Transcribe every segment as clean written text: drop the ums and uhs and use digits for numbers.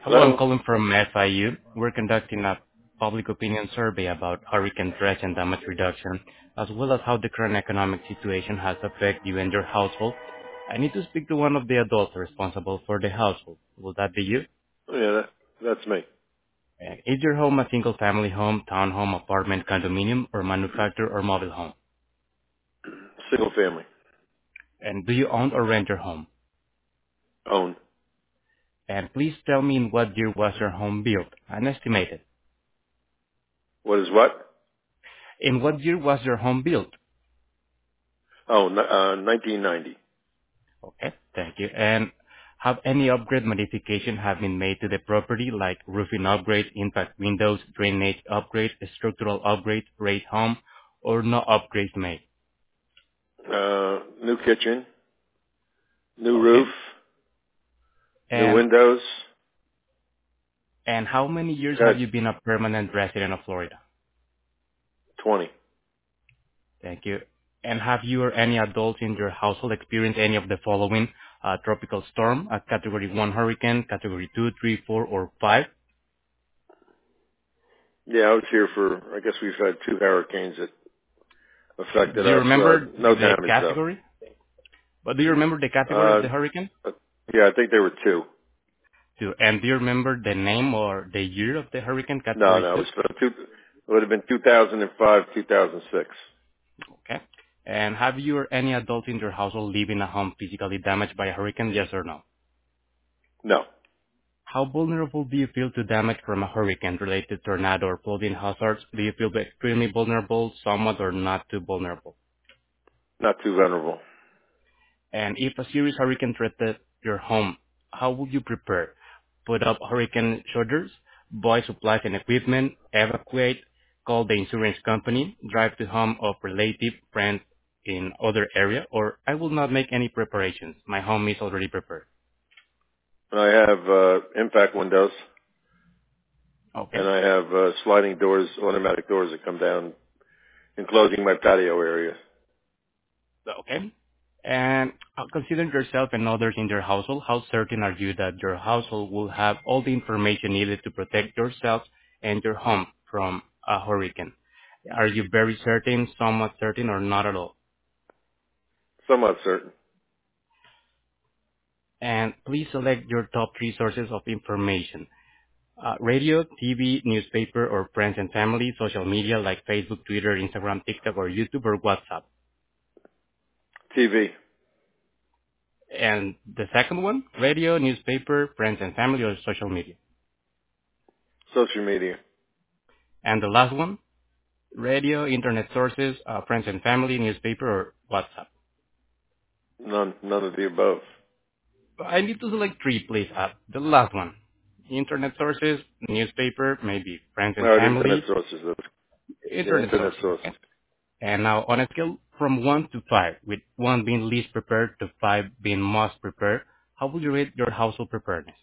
Hello, I'm Hello? calling from FIU. We're conducting a public opinion survey about hurricane threats and damage reduction, as well as how the current economic situation has affected you and your household. I need to speak to one of the adults responsible for the household. Will that be you? Yeah, that's me. Is your home a single-family home, townhome, apartment, condominium, or manufactured or mobile home? Single family. And do you own or rent your home? Own. And please tell me in what year was your home built, and estimated. What is what? In what year was your home built? Oh, 1990. Okay, thank you. And have any upgrade modification have been made to the property, like roofing upgrade, impact windows, drainage upgrade, structural upgrade, raised home, or no upgrades made? New kitchen, new Okay. roof, new And windows. and how many years Got have you been a permanent resident of Florida? 20. Thank you. And have you or any adults in your household experienced any of the following: tropical storm, a Category 1 hurricane, Category 2, 3, 4, or 5? Yeah, I was here for, I guess we've had two hurricanes that affected Do you us. remember No the damage though. category? But do you remember the category of Uh, the hurricane? yeah, I think there were two. Two. And do you remember the name or the year of the hurricane, No, Category no, it 2? was it would have been 2005, 2006. Okay. And have you or any adult in your household live in a home physically damaged by a hurricane, yes or no? No, How vulnerable do you feel to damage from a hurricane-related tornado or flooding hazards? Do you feel extremely vulnerable, somewhat, or not too vulnerable? not too vulnerable. And if a serious hurricane threatened your home, how would you prepare? Put up hurricane shelters, buy supplies and equipment, evacuate, call the insurance company, drive to home of relative, friends in other area, or I will not make any preparations. My home is already prepared. I have, impact windows Okay. and I have, sliding doors, automatic doors that come down enclosing my patio area. Okay. And considering yourself and others in your household, how certain are you that your household will have all the information needed to protect yourself and your home from a hurricane? Are you very certain, somewhat certain, or not at all? Somewhat certain. And please select your top three sources of information. Radio, TV, newspaper, or friends and family, social media like Facebook, Twitter, Instagram, TikTok, or YouTube, or WhatsApp. TV, And the second one, radio, newspaper, friends and family, or social media. social media. And the last one, radio, internet sources, friends and family, newspaper, or WhatsApp. None of the above. I need to select three, please. The last one, internet sources, newspaper, maybe friends and All right, internet family, sources. Yeah, internet internet sources. sources. Okay. And now on a scale from 1 to 5, with 1 being least prepared to 5 being most prepared, how would you rate your household preparedness?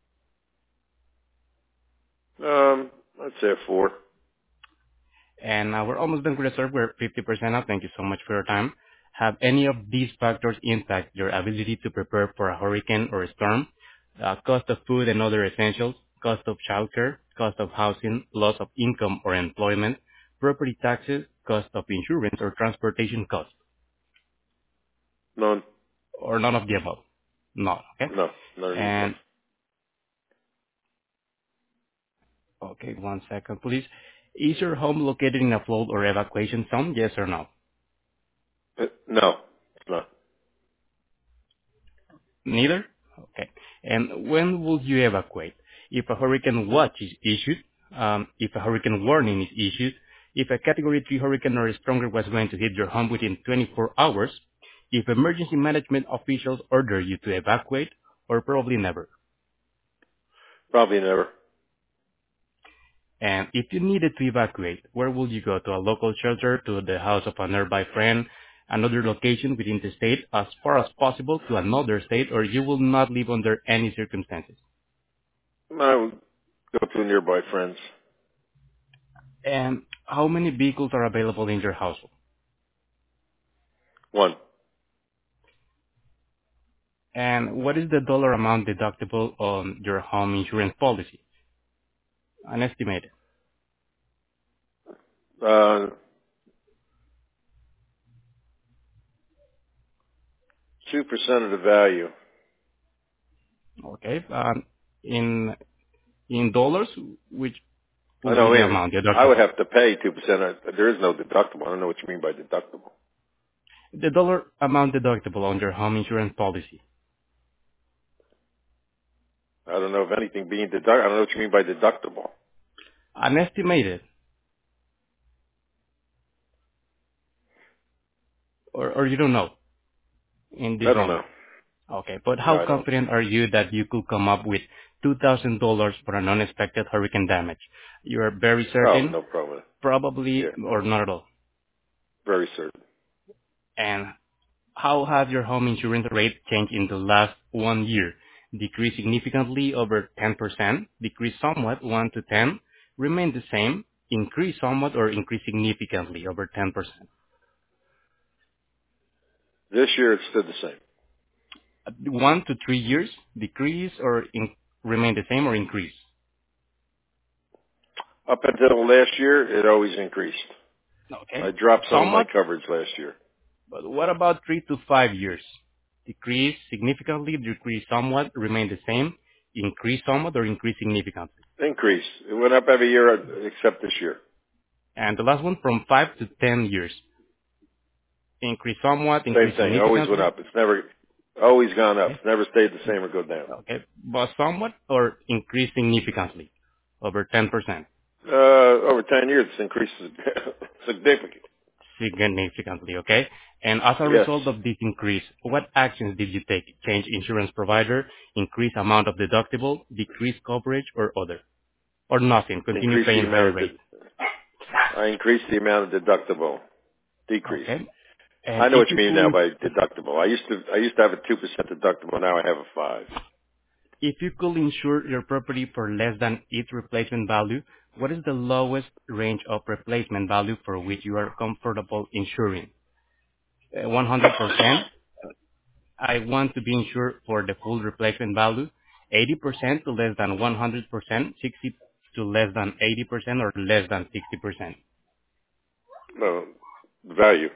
I'd say a 4. And we're almost done with the survey. We're 50% out. Thank you so much for your time. Have any of these factors impact your ability to prepare for a hurricane or a storm? Cost of food and other essentials, cost of childcare, cost of housing, loss of income or employment, property taxes, cost of insurance or transportation costs, None. or none of the above? None. Okay. No, none of the above. And okay, one second, please. Is your home located in a flood or evacuation zone? Yes or no? No, it's not. Neither? Okay. And when will you evacuate? If a hurricane watch is issued, if a hurricane warning is issued, if a Category 3 hurricane or stronger was going to hit your home within 24 hours, if emergency management officials order you to evacuate, or probably never. Probably never. And if you needed to evacuate, where would you go? To a local shelter, to the house of a nearby friend, another location within the state, as far as possible to another state, or you will not live under any circumstances? I would go to nearby friends. And how many vehicles are available in your household? One. And what is the dollar amount deductible on your home insurance policy? An estimated. 2% of the value. Okay. In dollars, which I will be know, the amount I would deductible? have to pay 2%. There is no deductible. I don't know what you mean by deductible. The dollar amount deductible on your home insurance policy. I don't know if anything being deductible. I don't know what you mean by deductible. An estimated, or you don't know in this I don't know. moment. Okay, but No, how I don't. confident are you that you could come up with $2,000 for an unexpected hurricane damage? You are very Oh, certain, no problem. probably, Yeah, or not at all. very certain. And how has your home insurance rate changed in the last 1 year? Decreased significantly over 10%, decreased somewhat 1 to 10, remained the same, increased somewhat or increased significantly over 10%. This year it stood the same. 1 to 3 years, decrease or remain the same or increase? Up until last year, it always increased. I Okay. dropped some of my Somewhat, coverage last year. but what about 3 to 5 years? Decrease significantly, decrease somewhat, remain the same, increase somewhat or increase significantly? Increase. It went up every year except this year. And the last one from 5 to 10 years. Increase somewhat, Same increase thing. It always went significantly. up. It's never always gone up. Okay. It's never stayed the same or go down. Okay. But somewhat or increase significantly over 10%. Over 10 years, it's increased significant. Significantly, okay? And as a Yes. result of this increase, what actions did you take? Change insurance provider, increase amount of deductible, decrease coverage, or other? Or nothing? Continue Increase the paying amount higher of, rate. I increased the amount of deductible. Decreased. Okay? And I know if what you you mean could now by deductible. I used to have a 2% deductible. Now I have a 5. if you could insure your property for less than its replacement value, what is the lowest range of replacement value for which you are comfortable insuring? 100%, I want to be insured for the full replacement value, 80% to less than 100%, 60 to less than 80%, or less than 60%. No, value.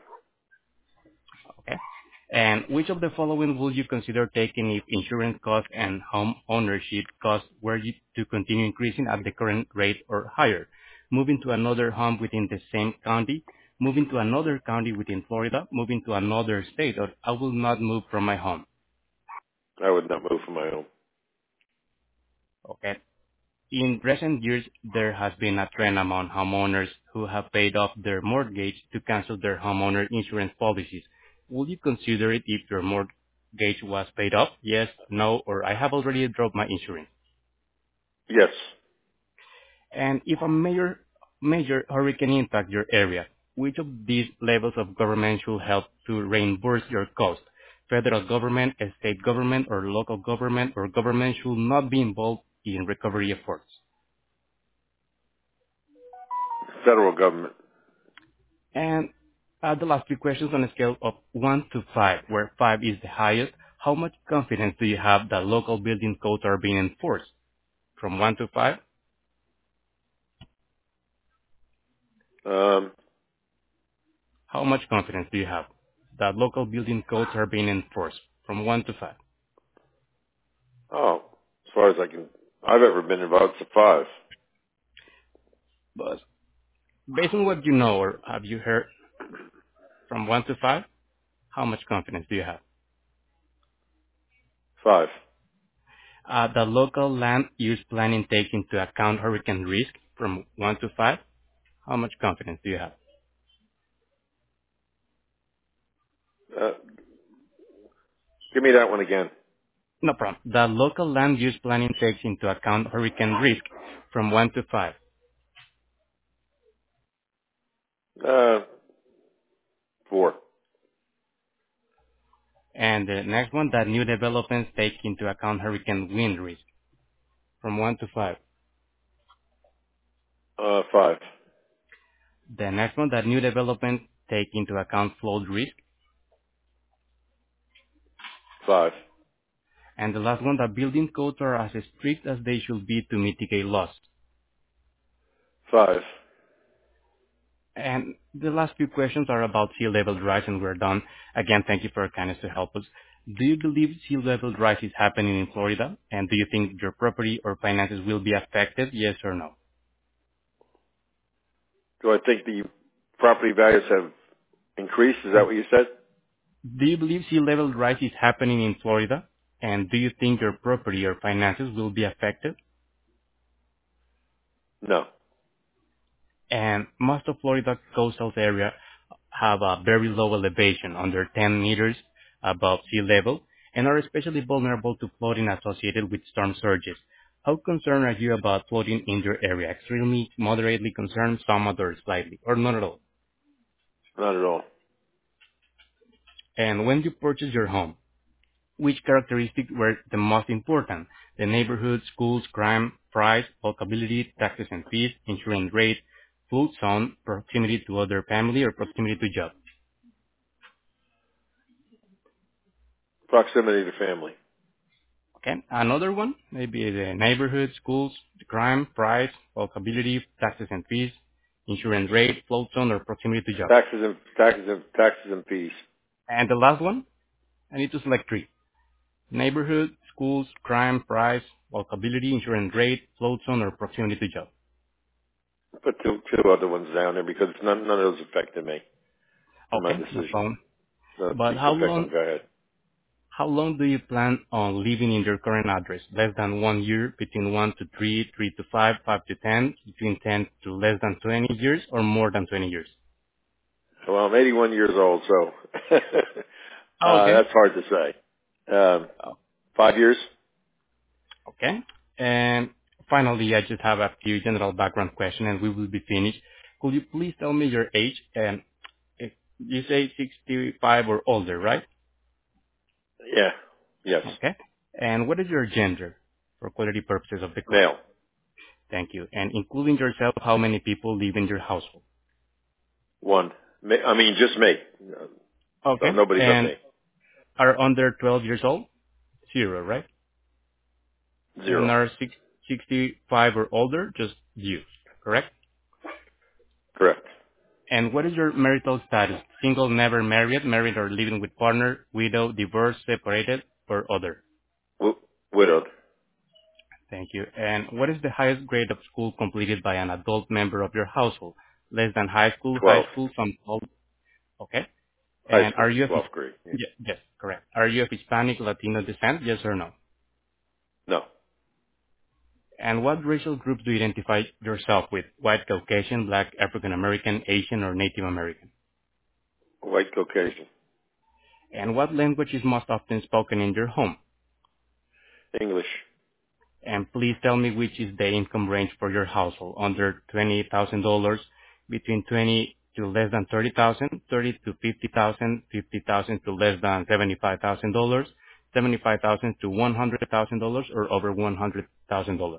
Okay? And which of the following would you consider taking if insurance costs and home ownership costs were to continue increasing at the current rate or higher? Moving to another home within the same county, moving to another county within Florida, moving to another state, or I will not move from my home. I would not move from my own. Okay? In recent years, there has been a trend among homeowners who have paid off their mortgage to cancel their homeowner insurance policies. Would you consider it if your mortgage was paid off? Yes, no, or I have already dropped my insurance. Yes. And if a major hurricane impacts your area, which of these levels of government should help to reimburse your cost? Federal government, a state government, or local government, or government should not be involved in recovery efforts? Federal government. And the last few questions on a scale of 1 to 5, where 5 is the highest, how much confidence do you have that local building codes are being enforced? From 1 to 5, Um, how much confidence do you have that local building codes are being enforced? From 1 to 5. oh, as far as I've ever been involved, it's a 5. But based on what you know or have you heard from 1 to 5, how much confidence do you have? 5. The local land use planning takes into account hurricane risk from 1 to 5, how much confidence do you have? Uh, give me that one again. No problem. The local land use planning takes into account hurricane risk from 1 to 5. 4. And the next one, that new developments take into account hurricane wind risk from 1 to 5. 5. The next one, that new developments take into account flood risk. 5. And the last one, the building codes are as strict as they should be to mitigate loss. 5. And the last few questions are about sea level rise, and we're done. Again, thank you for your kindness to help us. Do you believe sea level rise is happening in Florida? And do you think your property or finances will be affected? Yes or no? Do I think the property values have increased? Is that what you said? Do you believe sea level rise is happening in Florida? And do you think your property or finances will be affected? No. And most of Florida coastal area have a very low elevation, under 10 meters above sea level, and are especially vulnerable to flooding associated with storm surges. How concerned are you about flooding in your area? Extremely, moderately concerned, somewhat, or slightly, or not at all? Not at all. And when you purchased your home, which characteristics were the most important? The neighborhood, schools, crime, price, walkability, taxes and fees, insurance rate, food zone, proximity to other family, or proximity to job. Proximity to family. Okay, another one, maybe the neighborhood, schools, the crime, price, walkability, taxes and fees, insurance rate, float zone, or proximity to job. Taxes and fees. And the last one, I need to select three. Neighborhood, schools, crime, price, walkability, insurance rate, float zone, or proximity to job. Put two other ones down there because none of those affected me in my Okay, no decision. problem. No, But you can pick them. Go ahead. how long do you plan on living in your current address? Less than 1 year, between 1 to 3, 3 to 5, 5 to 10, between 10 to less than 20 years, or more than 20 years? Well, I'm 81 years old, so Oh, okay. that's hard to say. Oh, 5 years? okay. And finally, I just have a few general background questions, and we will be finished. Could you please tell me your age? And if you say 65 or older, right? Yeah. Yes. Okay. And what is your gender for quality purposes of the call? Male. Thank you. And including yourself, how many people live in your household? 1. Just me. Okay. Nobody but And me. are under 12 years old? Zero, right? And 0. are 65 or older? Just you, correct? Correct. And what is your marital status? Single, never married, married or living with partner, widow, divorced, separated, or other? Widowed. Thank you. And what is the highest grade of school completed by an adult member of your household? Less than 12. high school, some old. Okay. High And school. are you of 12th grade. yes, correct. Are you of Hispanic, Latino descent? Yes or no? No. And what racial groups do you identify yourself with? White, Caucasian, Black, African American, Asian, or Native American? White Caucasian. And what language is most often spoken in your home? English. And please tell me which is the income range for your household. Under $20,000, between 20 to less than 30,000, 30 to 50,000, 50,000 to less than $75,000, 75,000 to $100,000, or over $100,000.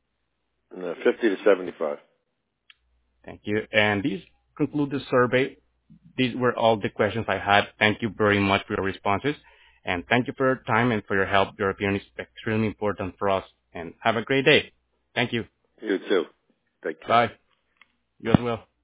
50 to 75. Thank you. And this concludes the survey. These were all the questions I had. Thank you very much for your responses. And thank you for your time and for your help. Your opinion is extremely important for us. And have a great day. Thank you. You too. Take care. Bye. You as well.